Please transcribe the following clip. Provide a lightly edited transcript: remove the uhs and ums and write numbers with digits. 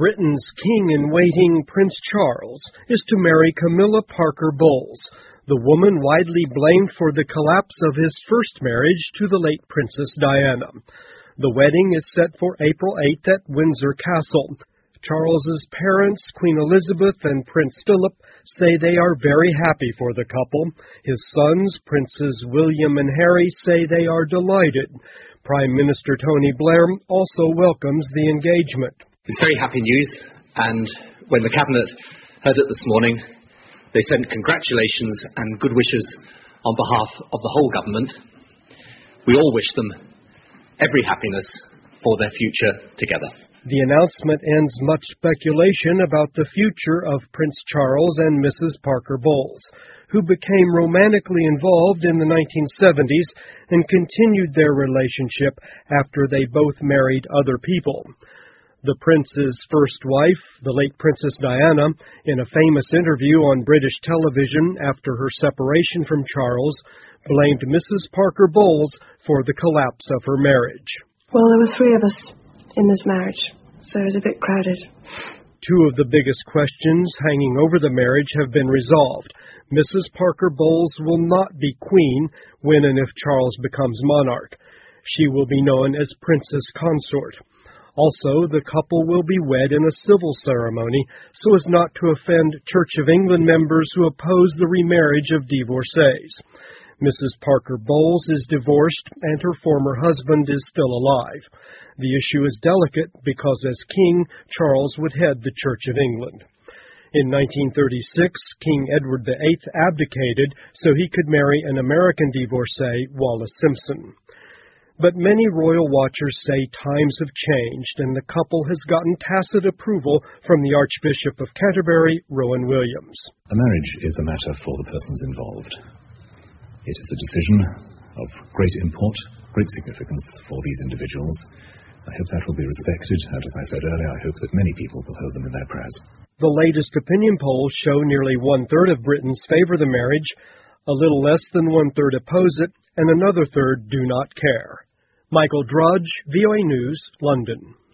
Britain's king-in-waiting Prince Charles is to marry Camilla Parker Bowles, the woman widely blamed for the collapse of his first marriage to the late Princess Diana. The wedding is set for April 8th at Windsor Castle. Charles's parents, Queen Elizabeth and Prince Philip, say they are very happy for the couple. His sons, Princes William and Harry, say they are delighted. Prime Minister Tony Blair also welcomes the engagement. It's very happy news, and when the Cabinet heard it this morning, they sent congratulations and good wishes on behalf of the whole government. We all wish them every happiness for their future together. The announcement ends much speculation about the future of Prince Charles and Mrs. Parker Bowles, who became romantically involved in the 1970s and continued their relationship after they both married other people. The prince's first wife, the late Princess Diana, in a famous interview on British television after her separation from Charles, blamed Mrs. Parker Bowles for the collapse of her marriage. Well, there were three of us in this marriage, so it was a bit crowded. Two of the biggest questions hanging over the marriage have been resolved. Mrs. Parker Bowles will not be queen when and if Charles becomes monarch. She will be known as Princess Consort. Also, the couple will be wed in a civil ceremony so as not to offend Church of England members who oppose the remarriage of divorcees. Mrs. Parker Bowles is divorced and her former husband is still alive. The issue is delicate because as king, Charles would head the Church of England. In 1936, King Edward VIII abdicated so he could marry an American divorcee, Wallis Simpson. But many royal watchers say times have changed and the couple has gotten tacit approval from the Archbishop of Canterbury, Rowan Williams. A marriage is a matter for the persons involved. It is a decision of great import, great significance for these individuals. I hope that will be respected, and as I said earlier, I hope that many people will hold them in their prayers. The latest opinion polls show nearly one-third of Britons favor the marriage, a little less than one-third oppose it, and another third do not care. Michael Drudge, VOA News, London.